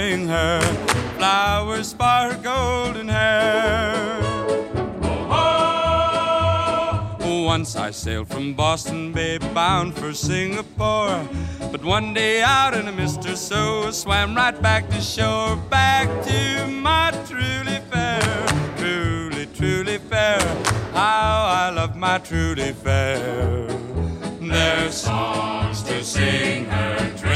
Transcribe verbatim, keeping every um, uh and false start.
bring her flowers for her golden hair. Once I sailed from Boston Bay bound for Singapore, but one day out in a mist or so swam right back to shore, back to my truly fair, truly, truly fair. How I love my truly fair. There's songs to sing her.